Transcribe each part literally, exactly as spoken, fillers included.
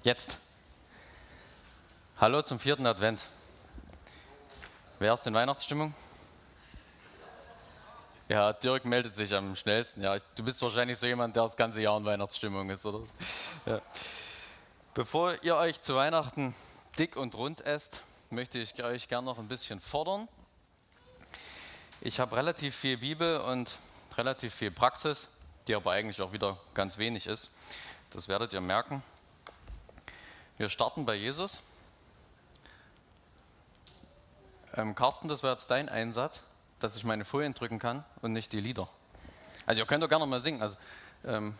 Jetzt. Hallo zum vierten Advent. Wer ist in Weihnachtsstimmung? Ja, Dirk meldet sich am schnellsten. Ja, du bist wahrscheinlich so jemand, der das ganze Jahr in Weihnachtsstimmung ist, oder? Ja. Bevor ihr euch zu Weihnachten dick und rund esst, möchte ich euch gerne noch ein bisschen fordern. Ich habe relativ viel Bibel und relativ viel Praxis, die aber eigentlich auch wieder ganz wenig ist. Das werdet ihr merken. Wir starten bei Jesus. Ähm, Carsten, das wäre jetzt dein Einsatz, dass ich meine Folien drücken kann und nicht die Lieder. Also ihr könnt doch gerne mal singen. Also, ähm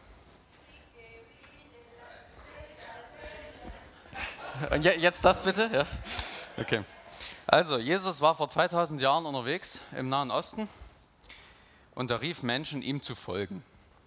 und je, jetzt das bitte? Ja. Okay. Also, Jesus war vor zweitausend Jahren unterwegs im Nahen Osten und er rief Menschen, ihm zu folgen.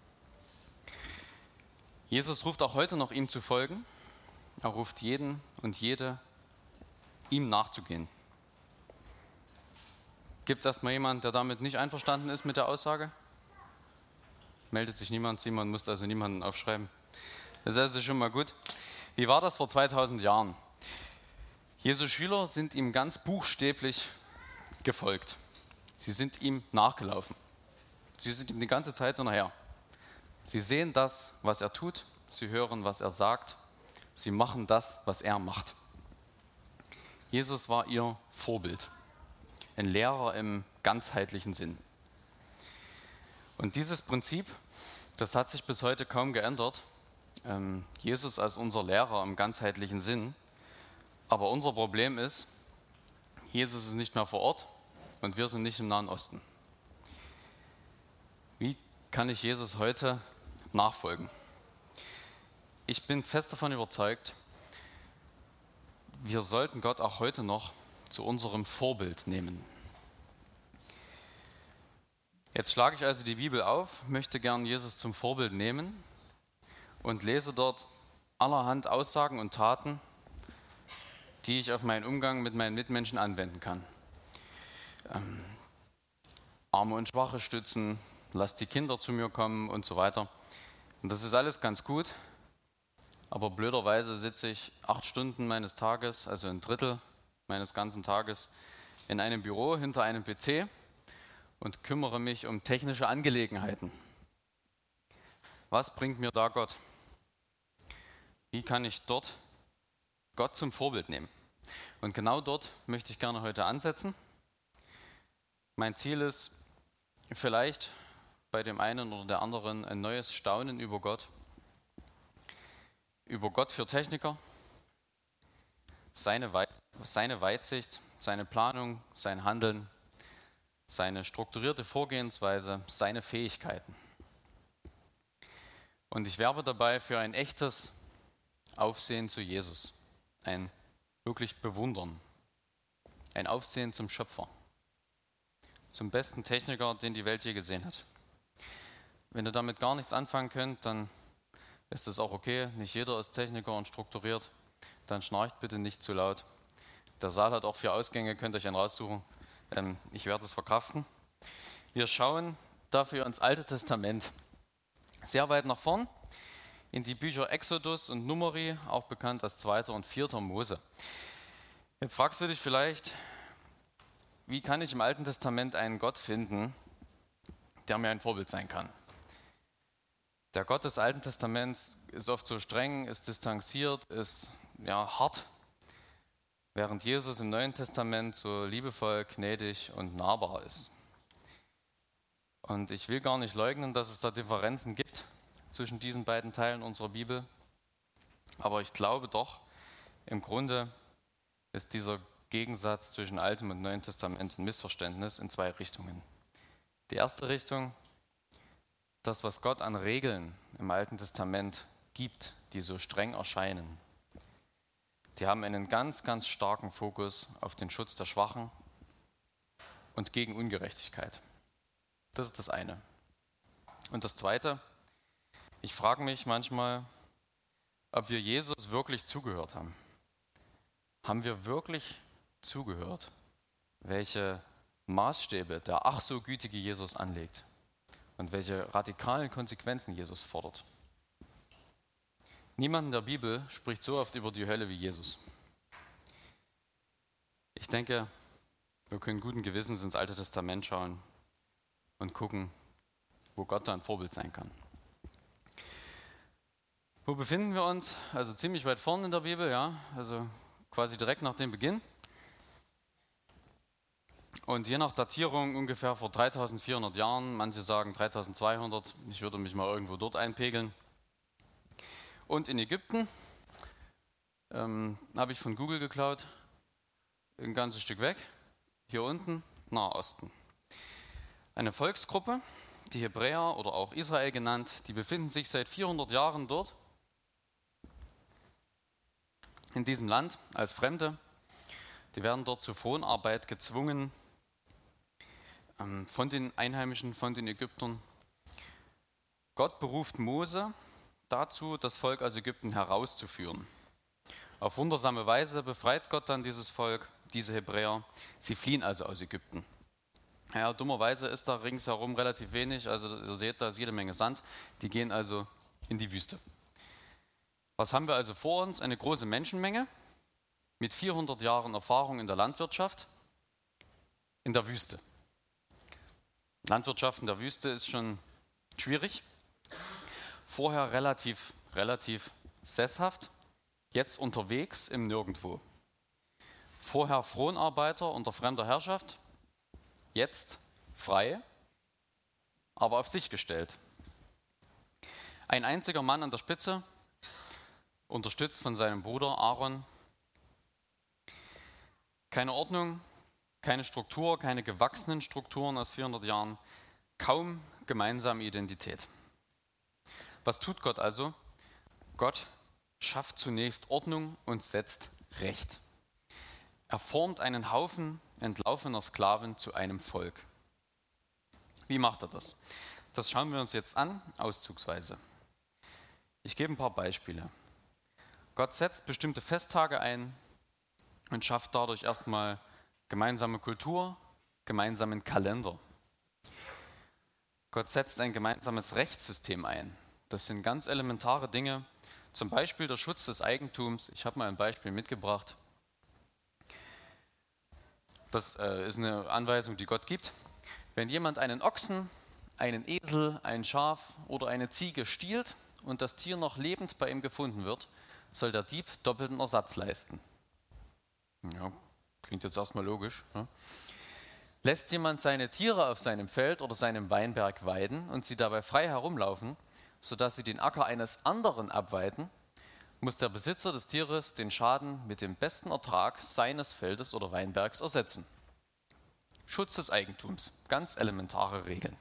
Jesus ruft auch heute noch, ihm zu folgen. Er ruft jeden und jede, ihm nachzugehen. Gibt es erstmal jemanden, der damit nicht einverstanden ist mit der Aussage? Meldet sich niemand, Simon muss also niemanden aufschreiben. Das ist also schon mal gut. Wie war das vor zweitausend Jahren? Jesu Schüler sind ihm ganz buchstäblich gefolgt. Sie sind ihm nachgelaufen. Sie sind ihm die ganze Zeit hinterher. Sie sehen das, was er tut. Sie hören, was er sagt. Sie machen das, was er macht. Jesus war ihr Vorbild. Ein Lehrer im ganzheitlichen Sinn. Und dieses Prinzip, das hat sich bis heute kaum geändert. Ähm, Jesus als unser Lehrer im ganzheitlichen Sinn. Aber unser Problem ist, Jesus ist nicht mehr vor Ort und wir sind nicht im Nahen Osten. Wie kann ich Jesus heute nachfolgen? Ich bin fest davon überzeugt, wir sollten Gott auch heute noch zu unserem Vorbild nehmen. Jetzt schlage ich also die Bibel auf, möchte gern Jesus zum Vorbild nehmen und lese dort allerhand Aussagen und Taten, die ich auf meinen Umgang mit meinen Mitmenschen anwenden kann. Ähm, Arme und Schwache stützen, lasst die Kinder zu mir kommen und so weiter. Und das ist alles ganz gut, aber blöderweise sitze ich acht Stunden meines Tages, also ein Drittel meines ganzen Tages, in einem Büro hinter einem P C und kümmere mich um technische Angelegenheiten. Was bringt mir da Gott? Wie kann ich dort Gott zum Vorbild nehmen? Und genau dort möchte ich gerne heute ansetzen. Mein Ziel ist vielleicht bei dem einen oder der anderen ein neues Staunen über Gott. Über Gott für Techniker, seine, Weit- seine Weitsicht, seine Planung, sein Handeln, seine strukturierte Vorgehensweise, seine Fähigkeiten. Und ich werbe dabei für ein echtes Aufsehen zu Jesus, ein wirklich Bewundern, ein Aufsehen zum Schöpfer, zum besten Techniker, den die Welt je gesehen hat. Wenn ihr damit gar nichts anfangen könnt, dann ist es auch okay. Nicht jeder ist Techniker und strukturiert. Dann schnarcht bitte nicht zu laut. Der Saal hat auch vier Ausgänge, könnt ihr euch einen raussuchen. Ähm, ich werde es verkraften. Wir schauen dafür ins Alte Testament. Sehr weit nach vorn, in die Bücher Exodus und Numeri, auch bekannt als zweiter und vierter Mose. Jetzt fragst du dich vielleicht, wie kann ich im Alten Testament einen Gott finden, der mir ein Vorbild sein kann? Der Gott des Alten Testaments ist oft so streng, ist distanziert, ist ja, hart, während Jesus im Neuen Testament so liebevoll, gnädig und nahbar ist. Und ich will gar nicht leugnen, dass es da Differenzen gibt zwischen diesen beiden Teilen unserer Bibel, aber ich glaube doch, im Grunde ist dieser Gegensatz zwischen Altem und Neuen Testament ein Missverständnis in zwei Richtungen. Die erste Richtung: Das, was Gott an Regeln im Alten Testament gibt, die so streng erscheinen, die haben einen ganz, ganz starken Fokus auf den Schutz der Schwachen und gegen Ungerechtigkeit. Das ist das eine. Und das zweite: Ich frage mich manchmal, ob wir Jesus wirklich zugehört haben. Haben wir wirklich zugehört, welche Maßstäbe der ach so gütige Jesus anlegt? Und welche radikalen Konsequenzen Jesus fordert. Niemand in der Bibel spricht so oft über die Hölle wie Jesus. Ich denke, wir können guten Gewissens ins Alte Testament schauen und gucken, wo Gott da ein Vorbild sein kann. Wo befinden wir uns? Also ziemlich weit vorne in der Bibel, ja, also quasi direkt nach dem Beginn. Und je nach Datierung ungefähr vor dreitausendvierhundert Jahren, manche sagen dreitausendzweihundert, ich würde mich mal irgendwo dort einpegeln. Und in Ägypten, ähm, habe ich von Google geklaut, ein ganzes Stück weg, hier unten, Nahosten. Eine Volksgruppe, die Hebräer oder auch Israel genannt, die befinden sich seit vierhundert Jahren dort, in diesem Land als Fremde. Die werden dort zur Fronarbeit gezwungen ähm, von den Einheimischen, von den Ägyptern. Gott beruft Mose dazu, das Volk aus Ägypten herauszuführen. Auf wundersame Weise befreit Gott dann dieses Volk, diese Hebräer. Sie fliehen also aus Ägypten. Ja, dummerweise ist da ringsherum relativ wenig, also ihr seht, da ist jede Menge Sand. Die gehen also in die Wüste. Was haben wir also vor uns? Eine große Menschenmenge mit vierhundert Jahren Erfahrung in der Landwirtschaft in der Wüste. Landwirtschaft in der Wüste ist schon schwierig. Vorher relativ, relativ sesshaft, jetzt unterwegs im Nirgendwo. Vorher Fronarbeiter unter fremder Herrschaft, jetzt frei, aber auf sich gestellt. Ein einziger Mann an der Spitze, unterstützt von seinem Bruder Aaron. Keine Ordnung, keine Struktur, keine gewachsenen Strukturen aus vierhundert Jahren, kaum gemeinsame Identität. Was tut Gott also? Gott schafft zunächst Ordnung und setzt Recht. Er formt einen Haufen entlaufener Sklaven zu einem Volk. Wie macht er das? Das schauen wir uns jetzt an, auszugsweise. Ich gebe ein paar Beispiele. Gott setzt bestimmte Festtage ein und schafft dadurch erstmal gemeinsame Kultur, gemeinsamen Kalender. Gott setzt ein gemeinsames Rechtssystem ein. Das sind ganz elementare Dinge, zum Beispiel der Schutz des Eigentums. Ich habe mal ein Beispiel mitgebracht. Das äh, ist eine Anweisung, die Gott gibt. Wenn jemand einen Ochsen, einen Esel, ein Schaf oder eine Ziege stiehlt und das Tier noch lebend bei ihm gefunden wird, soll der Dieb doppelten Ersatz leisten. Ja, klingt jetzt erstmal logisch. Ne? Lässt jemand seine Tiere auf seinem Feld oder seinem Weinberg weiden und sie dabei frei herumlaufen, sodass sie den Acker eines anderen abweiden, muss der Besitzer des Tieres den Schaden mit dem besten Ertrag seines Feldes oder Weinbergs ersetzen. Schutz des Eigentums, ganz elementare Regeln.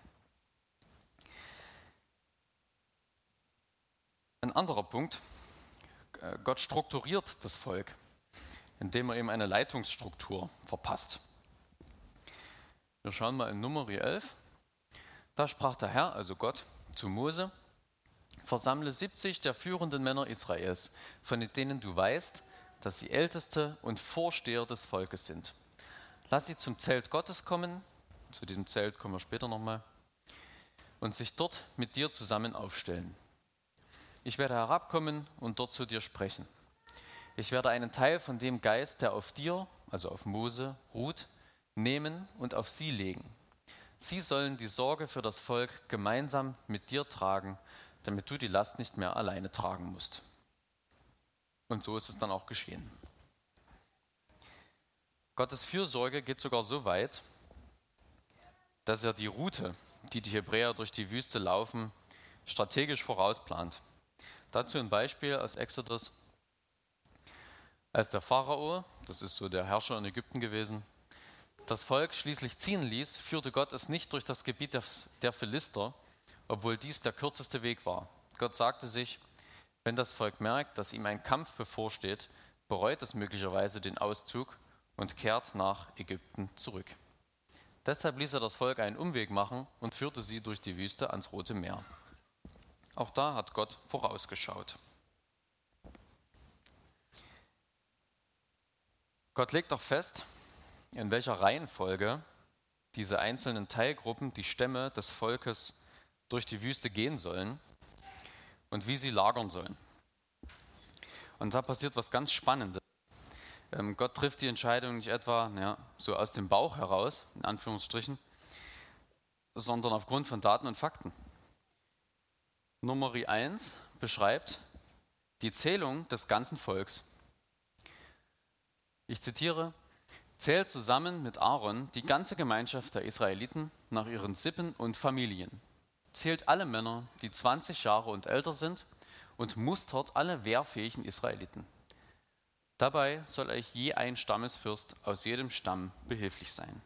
Ein anderer Punkt, Gott strukturiert das Volk, indem er ihm eine Leitungsstruktur verpasst. Wir schauen mal in Numeri elf. Da sprach der Herr, also Gott, zu Mose: Versammle siebzig der führenden Männer Israels, von denen du weißt, dass sie Älteste und Vorsteher des Volkes sind. Lass sie zum Zelt Gottes kommen, zu diesem Zelt kommen wir später nochmal, und sich dort mit dir zusammen aufstellen. Ich werde herabkommen und dort zu dir sprechen. Ich werde einen Teil von dem Geist, der auf dir, also auf Mose, ruht, nehmen und auf sie legen. Sie sollen die Sorge für das Volk gemeinsam mit dir tragen, damit du die Last nicht mehr alleine tragen musst. Und so ist es dann auch geschehen. Gottes Fürsorge geht sogar so weit, dass er die Route, die die Hebräer durch die Wüste laufen, strategisch vorausplant. Dazu ein Beispiel aus Exodus. Als der Pharao, das ist so der Herrscher in Ägypten gewesen, das Volk schließlich ziehen ließ, führte Gott es nicht durch das Gebiet der Philister, obwohl dies der kürzeste Weg war. Gott sagte sich, wenn das Volk merkt, dass ihm ein Kampf bevorsteht, bereut es möglicherweise den Auszug und kehrt nach Ägypten zurück. Deshalb ließ er das Volk einen Umweg machen und führte sie durch die Wüste ans Rote Meer. Auch da hat Gott vorausgeschaut. Gott legt auch fest, in welcher Reihenfolge diese einzelnen Teilgruppen, die Stämme des Volkes durch die Wüste gehen sollen und wie sie lagern sollen. Und da passiert was ganz Spannendes. Ähm, Gott trifft die Entscheidung nicht etwa ja, so aus dem Bauch heraus, in Anführungsstrichen, sondern aufgrund von Daten und Fakten. Nummer eins beschreibt die Zählung des ganzen Volks. Ich zitiere: Zählt zusammen mit Aaron die ganze Gemeinschaft der Israeliten nach ihren Sippen und Familien. Zählt alle Männer, die zwanzig Jahre und älter sind, und mustert alle wehrfähigen Israeliten. Dabei soll euch je ein Stammesfürst aus jedem Stamm behilflich sein.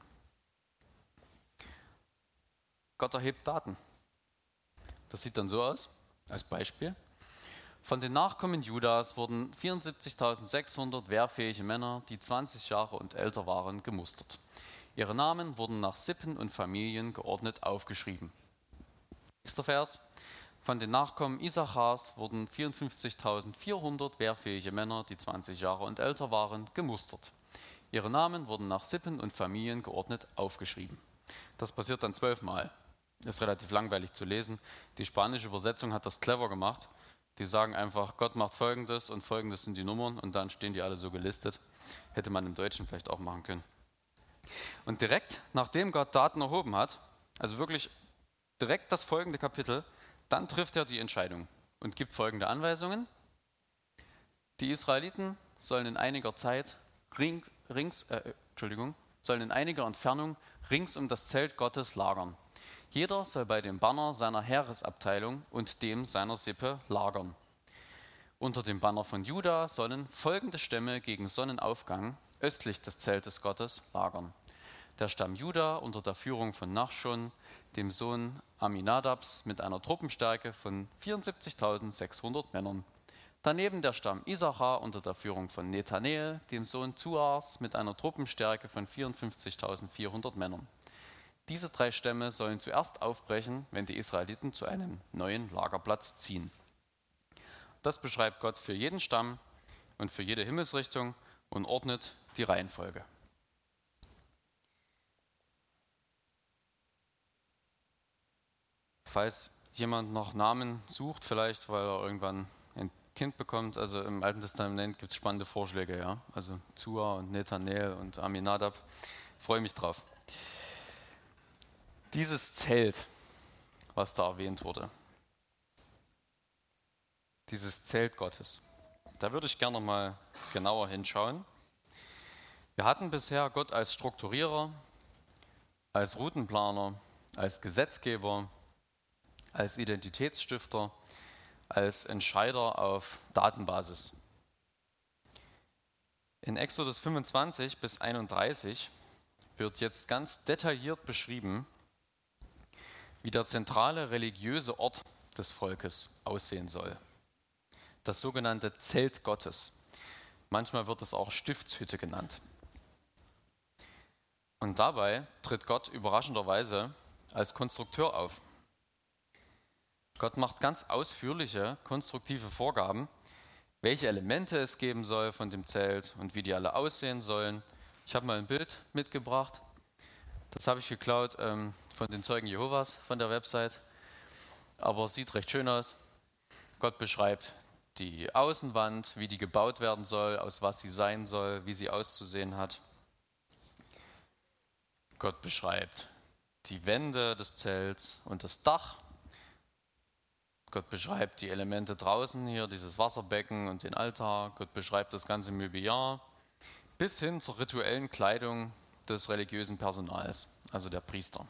Gott erhebt Daten. Das sieht dann so aus, als Beispiel. Von den Nachkommen Judas wurden vierundsiebzigtausendsechshundert wehrfähige Männer, die zwanzig Jahre und älter waren, gemustert. Ihre Namen wurden nach Sippen und Familien geordnet aufgeschrieben. Nächster Vers. Von den Nachkommen Isachars wurden vierundfünfzigtausendvierhundert wehrfähige Männer, die zwanzig Jahre und älter waren, gemustert. Ihre Namen wurden nach Sippen und Familien geordnet aufgeschrieben. Das passiert dann zwölfmal. Das ist relativ langweilig zu lesen. Die spanische Übersetzung hat das clever gemacht. Die sagen einfach, Gott macht Folgendes und Folgendes sind die Nummern und dann stehen die alle so gelistet. Hätte man im Deutschen vielleicht auch machen können. Und direkt, nachdem Gott Daten erhoben hat, also wirklich direkt das folgende Kapitel, dann trifft er die Entscheidung und gibt folgende Anweisungen. Die Israeliten sollen in einiger Zeit ring, rings, äh, Entschuldigung, sollen in einiger Entfernung rings um das Zelt Gottes lagern. Jeder soll bei dem Banner seiner Heeresabteilung und dem seiner Sippe lagern. Unter dem Banner von Juda sollen folgende Stämme gegen Sonnenaufgang östlich des Zeltes Gottes lagern. Der Stamm Juda unter der Führung von Nachschon, dem Sohn Aminadabs, mit einer Truppenstärke von vierundsiebzigtausendsechshundert Männern. Daneben der Stamm Isachar unter der Führung von Nethanel, dem Sohn Zuars, mit einer Truppenstärke von vierundfünfzigtausendvierhundert Männern. Diese drei Stämme sollen zuerst aufbrechen, wenn die Israeliten zu einem neuen Lagerplatz ziehen. Das beschreibt Gott für jeden Stamm und für jede Himmelsrichtung und ordnet die Reihenfolge. Falls jemand noch Namen sucht, vielleicht weil er irgendwann ein Kind bekommt, also im Alten Testament gibt es spannende Vorschläge, ja, also Zua und Nethanel und Aminadab, ich freue mich drauf. Dieses Zelt, was da erwähnt wurde, dieses Zelt Gottes, da würde ich gerne mal genauer hinschauen. Wir hatten bisher Gott als Strukturierer, als Routenplaner, als Gesetzgeber, als Identitätsstifter, als Entscheider auf Datenbasis. In Exodus fünfundzwanzig bis einunddreißig wird jetzt ganz detailliert beschrieben, wie der zentrale religiöse Ort des Volkes aussehen soll. Das sogenannte Zelt Gottes. Manchmal wird es auch Stiftshütte genannt. Und dabei tritt Gott überraschenderweise als Konstrukteur auf. Gott macht ganz ausführliche, konstruktive Vorgaben, welche Elemente es geben soll von dem Zelt und wie die alle aussehen sollen. Ich habe mal ein Bild mitgebracht. Das habe ich geklaut ähm, von den Zeugen Jehovas von der Website, aber es sieht recht schön aus. Gott beschreibt die Außenwand, wie die gebaut werden soll, aus was sie sein soll, wie sie auszusehen hat. Gott beschreibt die Wände des Zelts und das Dach. Gott beschreibt die Elemente draußen, hier dieses Wasserbecken und den Altar. Gott beschreibt das ganze Mobiliar bis hin zur rituellen Kleidung des religiösen Personals, also der Priester.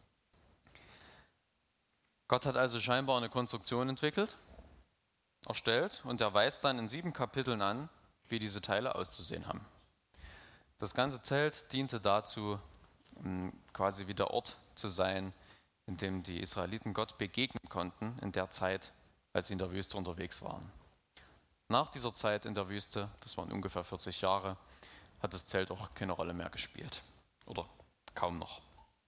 Gott hat also scheinbar eine Konstruktion entwickelt, erstellt und er weist dann in sieben Kapiteln an, wie diese Teile auszusehen haben. Das ganze Zelt diente dazu, quasi wie der Ort zu sein, in dem die Israeliten Gott begegnen konnten in der Zeit, als sie in der Wüste unterwegs waren. Nach dieser Zeit in der Wüste, das waren ungefähr vierzig Jahre, hat das Zelt auch keine Rolle mehr gespielt. Oder kaum noch.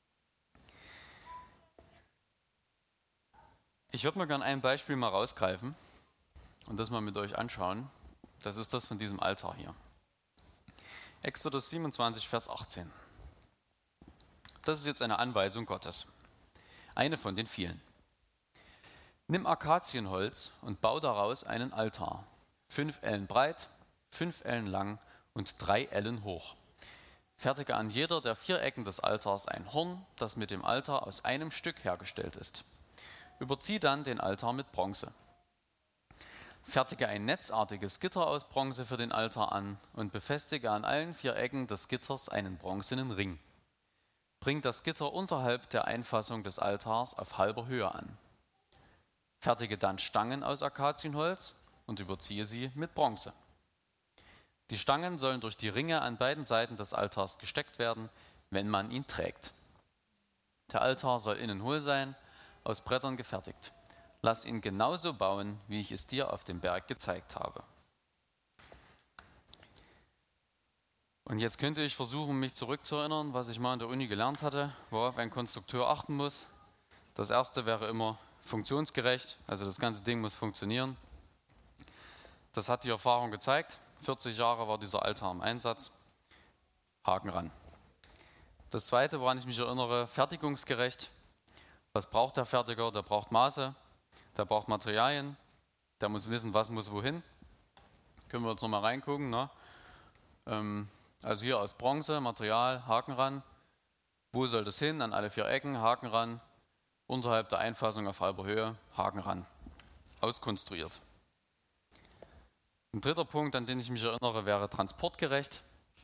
Ich würde mal gerne ein Beispiel mal rausgreifen und das mal mit euch anschauen. Das ist das von diesem Altar hier. Exodus siebenundzwanzig, Vers achtzehn. Das ist jetzt eine Anweisung Gottes. Eine von den vielen. Nimm Akazienholz und bau daraus einen Altar. fünf Ellen breit, fünf Ellen lang und drei Ellen hoch. Fertige an jeder der vier Ecken des Altars ein Horn, das mit dem Altar aus einem Stück hergestellt ist. Überzieh dann den Altar mit Bronze. Fertige ein netzartiges Gitter aus Bronze für den Altar an und befestige an allen vier Ecken des Gitters einen bronzenen Ring. Bring das Gitter unterhalb der Einfassung des Altars auf halber Höhe an. Fertige dann Stangen aus Akazienholz und überziehe sie mit Bronze. Die Stangen sollen durch die Ringe an beiden Seiten des Altars gesteckt werden, wenn man ihn trägt. Der Altar soll innen hohl sein, aus Brettern gefertigt. Lass ihn genauso bauen, wie ich es dir auf dem Berg gezeigt habe. Und jetzt könnte ich versuchen, mich zurückzuerinnern, was ich mal in der Uni gelernt hatte, worauf ein Konstrukteur achten muss. Das erste wäre immer funktionsgerecht, also das ganze Ding muss funktionieren. Das hat die Erfahrung gezeigt. vierzig Jahre war dieser Altar im Einsatz. Haken ran. Das zweite, woran ich mich erinnere, fertigungsgerecht. Was braucht der Fertiger? Der braucht Maße, der braucht Materialien, der muss wissen, was muss wohin. Können wir jetzt nochmal reingucken. Ne? Ähm, also hier aus Bronze, Material, Haken ran. Wo soll das hin? An alle vier Ecken, Haken ran. Unterhalb der Einfassung auf halber Höhe, Haken ran. Auskonstruiert. Ein dritter Punkt, an den ich mich erinnere, wäre transportgerecht.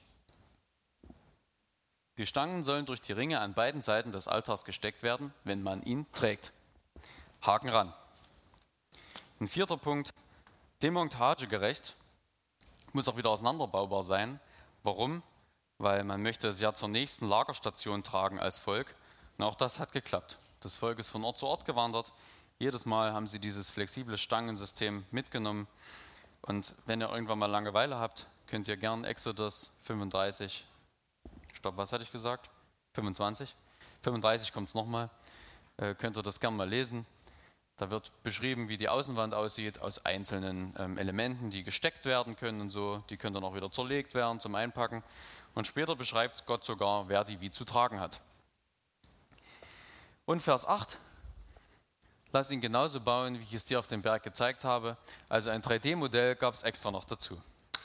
Die Stangen sollen durch die Ringe an beiden Seiten des Altars gesteckt werden, wenn man ihn trägt. Haken ran. Ein vierter Punkt, demontagegerecht, muss auch wieder auseinanderbaubar sein. Warum? Weil man möchte es ja zur nächsten Lagerstation tragen als Volk. Und auch das hat geklappt. Das Volk ist von Ort zu Ort gewandert. Jedes Mal haben sie dieses flexible Stangensystem mitgenommen. Und wenn ihr irgendwann mal Langeweile habt, könnt ihr gern Exodus fünfunddreißig, stopp, was hatte ich gesagt? fünfundzwanzig? fünfunddreißig kommt es nochmal, äh, könnt ihr das gern mal lesen. Da wird beschrieben, wie die Außenwand aussieht, aus einzelnen ähm, Elementen, die gesteckt werden können und so. Die können dann auch wieder zerlegt werden zum Einpacken. Und später beschreibt Gott sogar, wer die wie zu tragen hat. Und Vers acht. Lass ihn genauso bauen, wie ich es dir auf dem Berg gezeigt habe. Also ein drei D Modell gab es extra noch dazu.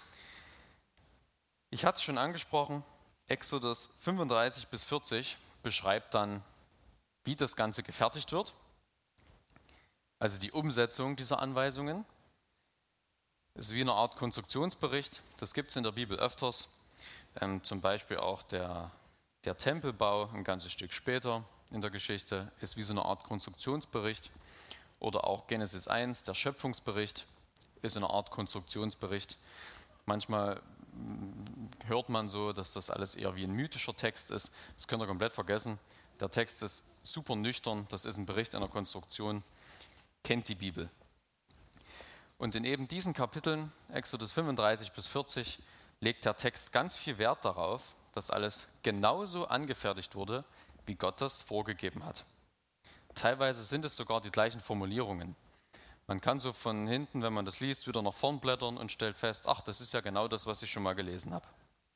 Ich hatte es schon angesprochen, Exodus fünfunddreißig bis vierzig beschreibt dann, wie das Ganze gefertigt wird. Also die Umsetzung dieser Anweisungen. Das ist wie eine Art Konstruktionsbericht. Das gibt es in der Bibel öfters. Ähm, zum Beispiel auch der, der Tempelbau, ein ganzes Stück später in der Geschichte, ist wie so eine Art Konstruktionsbericht. Oder auch Genesis eins, der Schöpfungsbericht, ist eine Art Konstruktionsbericht. Manchmal hört man so, dass das alles eher wie ein mythischer Text ist. Das könnt ihr komplett vergessen. Der Text ist super nüchtern, das ist ein Bericht einer Konstruktion, kennt die Bibel. Und in eben diesen Kapiteln, Exodus fünfunddreißig bis vierzig, legt der Text ganz viel Wert darauf, dass alles genauso angefertigt wurde, wie Gott das vorgegeben hat. Teilweise sind es sogar die gleichen Formulierungen. Man kann so von hinten, wenn man das liest, wieder nach vorn blättern und stellt fest, ach, das ist ja genau das, was ich schon mal gelesen habe.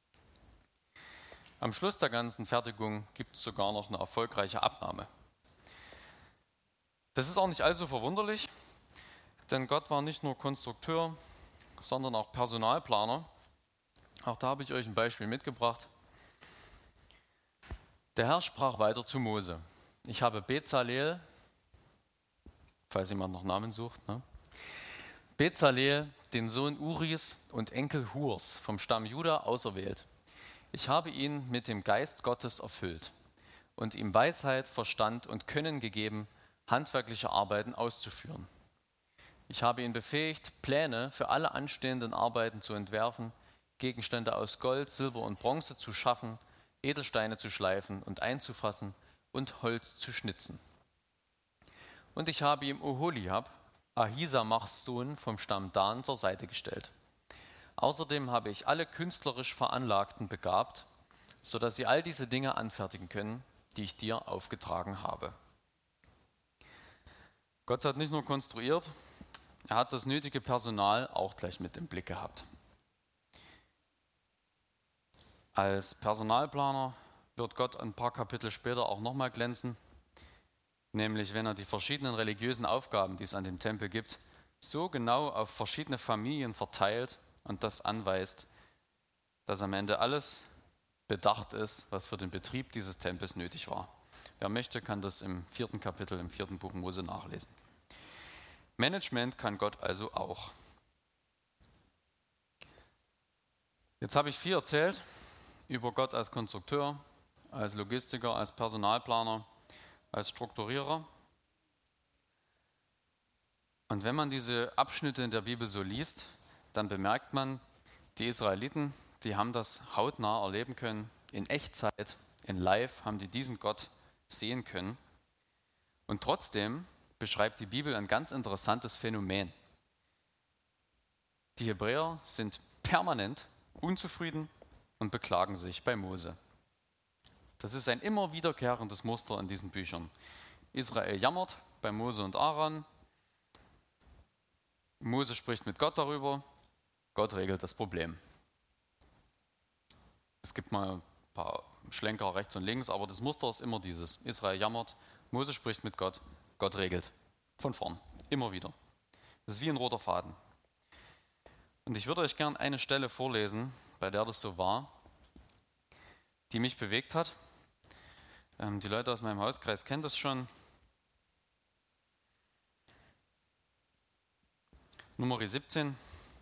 Am Schluss der ganzen Fertigung gibt es sogar noch eine erfolgreiche Abnahme. Das ist auch nicht allzu verwunderlich, denn Gott war nicht nur Konstrukteur, sondern auch Personalplaner. Auch da habe ich euch ein Beispiel mitgebracht. Der Herr sprach weiter zu Mose. Ich habe Bezaleel, falls jemand noch Namen sucht, ne? Bezaleel, den Sohn Uris und Enkel Hurs vom Stamm Juda auserwählt. Ich habe ihn mit dem Geist Gottes erfüllt und ihm Weisheit, Verstand und Können gegeben, handwerkliche Arbeiten auszuführen. Ich habe ihn befähigt, Pläne für alle anstehenden Arbeiten zu entwerfen, Gegenstände aus Gold, Silber und Bronze zu schaffen, Edelsteine zu schleifen und einzufassen und Holz zu schnitzen. Und ich habe ihm Oholiab, Ahisamachs Sohn vom Stamm Dan, zur Seite gestellt. Außerdem habe ich alle künstlerisch Veranlagten begabt, sodass sie all diese Dinge anfertigen können, die ich dir aufgetragen habe. Gott hat nicht nur konstruiert, er hat das nötige Personal auch gleich mit im Blick gehabt. Als Personalplaner wird Gott ein paar Kapitel später auch nochmal glänzen, nämlich wenn er die verschiedenen religiösen Aufgaben, die es an dem Tempel gibt, so genau auf verschiedene Familien verteilt und das anweist, dass am Ende alles bedacht ist, was für den Betrieb dieses Tempels nötig war. Wer möchte, kann das im vierten Kapitel, im vierten Buch Mose nachlesen. Management kann Gott also auch. Jetzt habe ich viel erzählt über Gott als Konstrukteur, als Logistiker, als Personalplaner, als Strukturierer. Und wenn man diese Abschnitte in der Bibel so liest, dann bemerkt man, die Israeliten, die haben das hautnah erleben können, in Echtzeit, in Live, haben die diesen Gott sehen können. Und trotzdem beschreibt die Bibel ein ganz interessantes Phänomen. Die Hebräer sind permanent unzufrieden und beklagen sich bei Mose. Das ist ein immer wiederkehrendes Muster in diesen Büchern. Israel jammert bei Mose und Aaron. Mose spricht mit Gott darüber. Gott regelt das Problem. Es gibt mal ein paar Schlenker rechts und links, aber das Muster ist immer dieses. Israel jammert, Mose spricht mit Gott, Gott regelt. Von vorn, immer wieder. Das ist wie ein roter Faden. Und ich würde euch gerne eine Stelle vorlesen, bei der das so war, die mich bewegt hat. Ähm, die Leute aus meinem Hauskreis kennen das schon. Nummer siebzehn.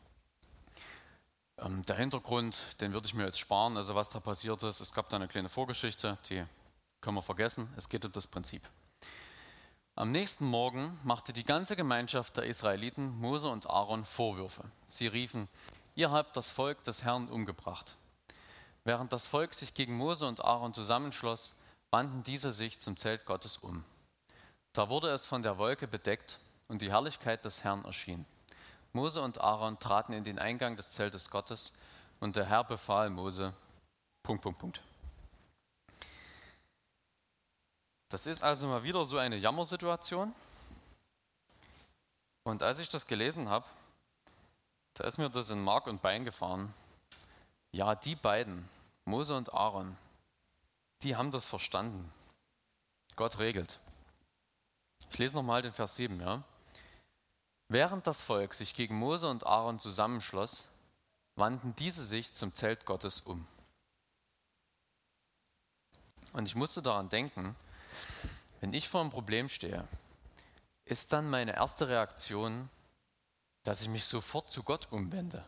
Ähm, der Hintergrund, den würde ich mir jetzt sparen, also was da passiert ist. Es gab da eine kleine Vorgeschichte, die können wir vergessen. Es geht um das Prinzip. Am nächsten Morgen machte die ganze Gemeinschaft der Israeliten Mose und Aaron Vorwürfe. Sie riefen: Ihr habt das Volk des Herrn umgebracht. Während das Volk sich gegen Mose und Aaron zusammenschloss, wandten diese sich zum Zelt Gottes um. Da wurde es von der Wolke bedeckt und die Herrlichkeit des Herrn erschien. Mose und Aaron traten in den Eingang des Zeltes Gottes und der Herr befahl Mose, Punkt, Punkt, Punkt. Das ist also mal wieder so eine Jammersituation. Und als ich das gelesen habe, da ist mir das in Mark und Bein gefahren. Ja, die beiden, Mose und Aaron, die haben das verstanden. Gott regelt. Ich lese nochmal den Vers sieben, ja. Während das Volk sich gegen Mose und Aaron zusammenschloss, wandten diese sich zum Zelt Gottes um. Und ich musste daran denken, wenn ich vor einem Problem stehe, ist dann meine erste Reaktion, dass ich mich sofort zu Gott umwende.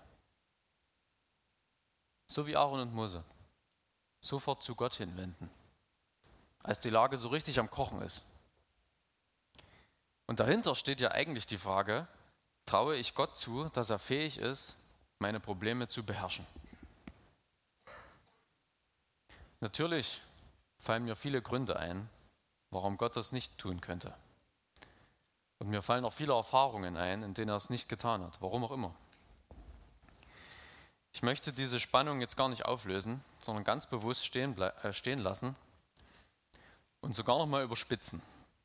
So wie Aaron und Mose. Sofort zu Gott hinwenden. Als die Lage so richtig am Kochen ist. Und dahinter steht ja eigentlich die Frage, traue ich Gott zu, dass er fähig ist, meine Probleme zu beherrschen? Natürlich fallen mir viele Gründe ein, warum Gott das nicht tun könnte. Und mir fallen auch viele Erfahrungen ein, in denen er es nicht getan hat, warum auch immer. Ich möchte diese Spannung jetzt gar nicht auflösen, sondern ganz bewusst stehen, äh, stehen lassen und sogar noch mal überspitzen.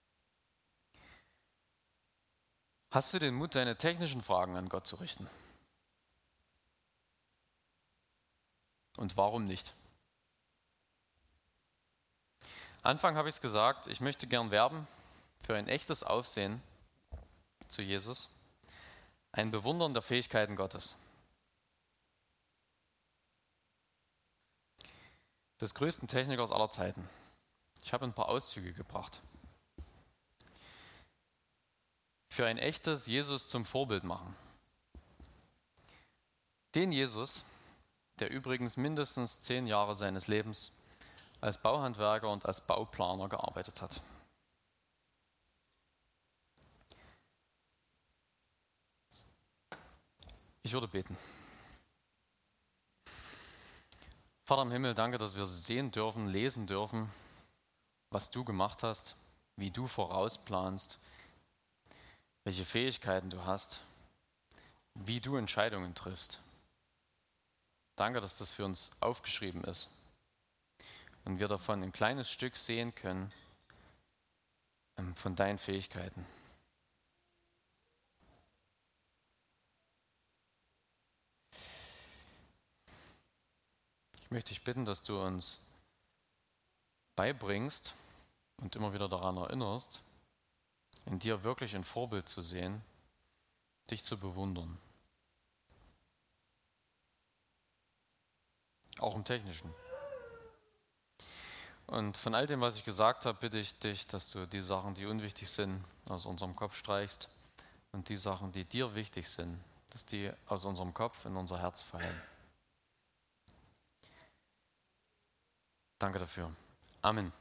Hast du den Mut, deine technischen Fragen an Gott zu richten? Und warum nicht? Anfang habe ich es gesagt, ich möchte gern werben für ein echtes Aufsehen zu Jesus, ein Bewundern der Fähigkeiten Gottes. Des größten Technikers aller Zeiten. Ich habe ein paar Auszüge gebracht. Für ein echtes Jesus zum Vorbild machen. Den Jesus, der übrigens mindestens zehn Jahre seines Lebens als Bauhandwerker und als Bauplaner gearbeitet hat. Ich würde beten. Vater im Himmel, danke, dass wir sehen dürfen, lesen dürfen, was du gemacht hast, wie du vorausplanst, welche Fähigkeiten du hast, wie du Entscheidungen triffst. Danke, dass das für uns aufgeschrieben ist und wir davon ein kleines Stück sehen können von deinen Fähigkeiten. Ich möchte dich bitten, dass du uns beibringst und immer wieder daran erinnerst, in dir wirklich ein Vorbild zu sehen, dich zu bewundern. Auch im Technischen. Und von all dem, was ich gesagt habe, bitte ich dich, dass du die Sachen, die unwichtig sind, aus unserem Kopf streichst und die Sachen, die dir wichtig sind, dass die aus unserem Kopf in unser Herz fallen. Danke dafür. Amen.